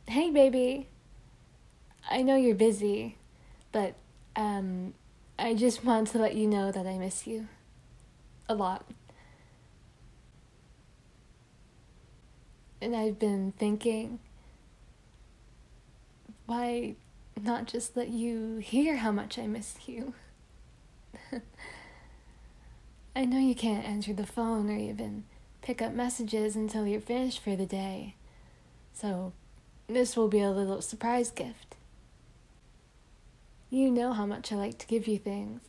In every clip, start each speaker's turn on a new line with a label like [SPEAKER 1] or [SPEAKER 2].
[SPEAKER 1] Hey, baby. I know you're busy, but I just want to let you know that I miss you a lot. And I've been thinking, why not just let you hear how much I miss you? I know you can't answer the phone or even pick up messages until you're finished for the day, so this will be a little surprise gift. You know how much I like to give you things.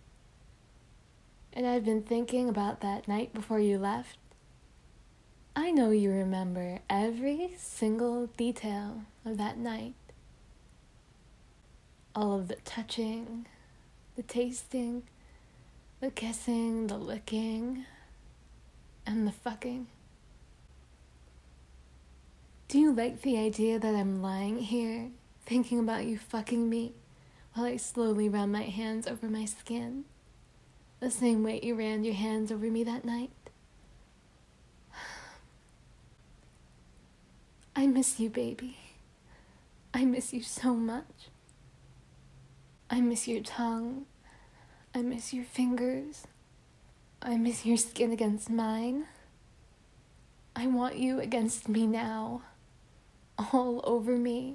[SPEAKER 1] And I've been thinking about that night before you left. I know you remember every single detail of that night. All of the touching, the tasting, the kissing, the licking, and the fucking. Do you like the idea that I'm lying here, thinking about you fucking me, while I slowly run my hands over my skin? The same way you ran your hands over me that night? I miss you, baby. I miss you so much. I miss your tongue. I miss your fingers. I miss your skin against mine. I want you against me now. All over me.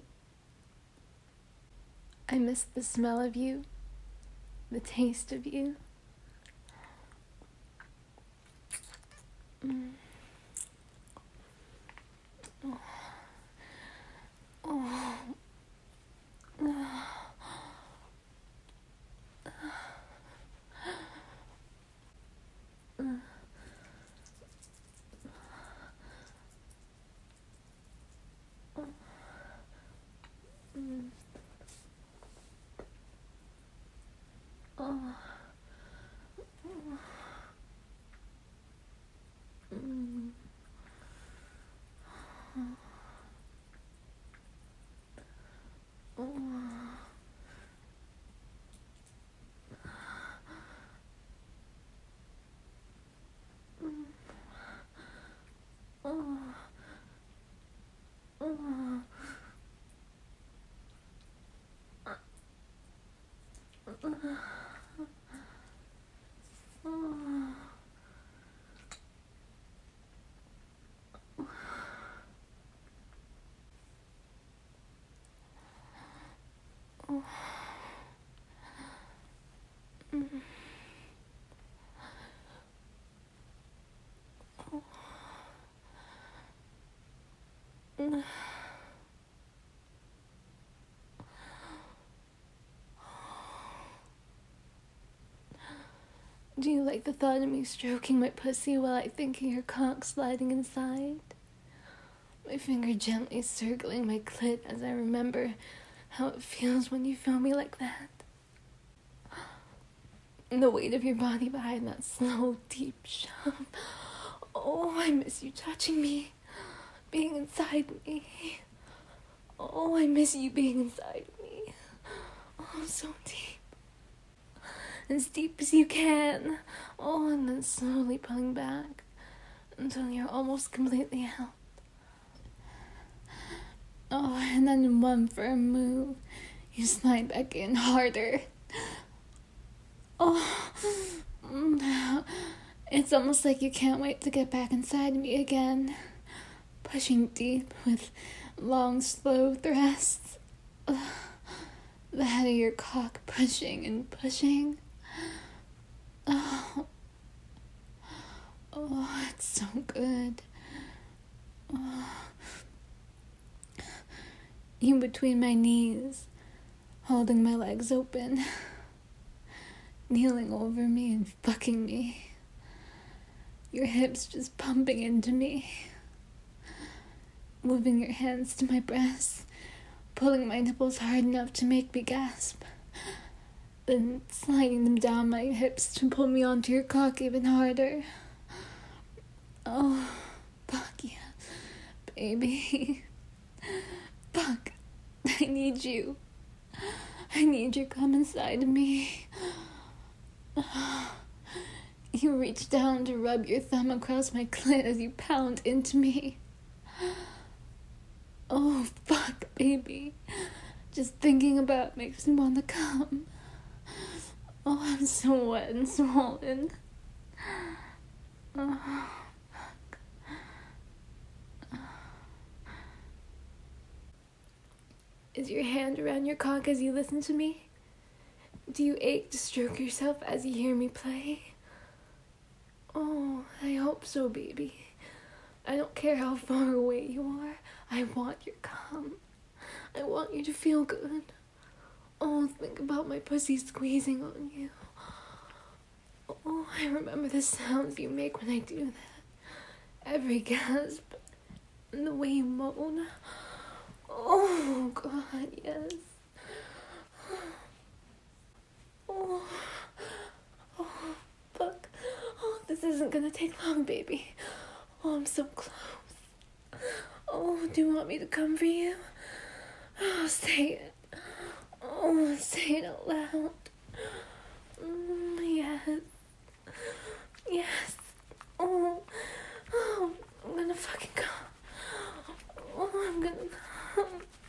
[SPEAKER 1] I miss the smell of you. The taste of you. Oh. Oh. Do you like the thought of me stroking my pussy while I think of your cock sliding inside? My finger gently circling my clit as I remember how it feels when you feel me like that. And the weight of your body behind that slow, deep shove. Oh, I miss you touching me, being inside me. Oh, I miss you being inside me. Oh, so deep. As deep as you can. Oh, and then slowly pulling back until you're almost completely out. Oh, and then in one firm move, you slide back in harder. Oh, it's almost like you can't wait to get back inside me again. Pushing deep with long, slow thrusts. The head of your cock pushing and pushing. Oh, it's so good. Oh. You between my knees, holding my legs open, kneeling over me and fucking me. Your hips just pumping into me. Moving your hands to my breasts, pulling my nipples hard enough to make me gasp. Then sliding them down my hips to pull me onto your cock even harder. Oh, fuck yeah, baby. Fuck, I need you. I need you to come inside of me. You reach down to rub your thumb across my clit as you pound into me. Oh, fuck, baby. Just thinking about it makes me want to come. Oh, I'm so wet and swollen. Oh. Is your hand around your cock as you listen to me? Do you ache to stroke yourself as you hear me play? Oh, I hope so, baby. I don't care how far away you are. I want your cum. I want you to feel good. Oh, think about my pussy squeezing on you. Oh, I remember the sounds you make when I do that. Every gasp and the way you moan. Oh, God, yes. Oh, oh, fuck. Oh, this isn't gonna take long, baby. Oh, I'm so close. Oh, do you want me to come for you? Oh, say it. Oh, say it out loud. Yes. Yes. Oh, I'm gonna fucking come. Oh, I'm gonna come.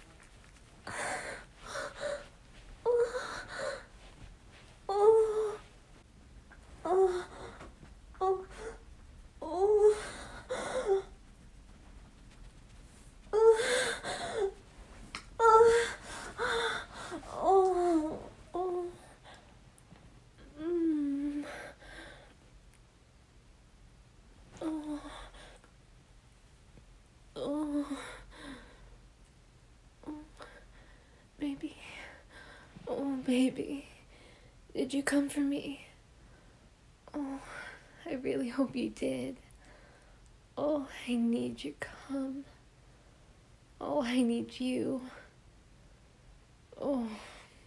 [SPEAKER 1] Baby. Oh, baby. Did you come for me? Oh, I really hope you did. Oh, I need your cum. Oh, I need you. Oh,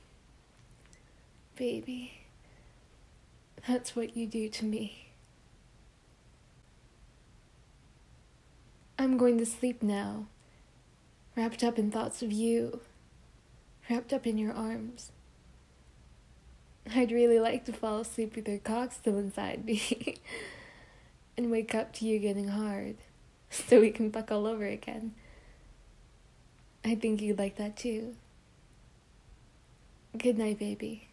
[SPEAKER 1] baby. That's what you do to me. I'm going to sleep now, wrapped up in thoughts of you, wrapped up in your arms. I'd really like to fall asleep with your cock still inside me and wake up to you getting hard so we can fuck all over again. I think you'd like that too. Good night, baby.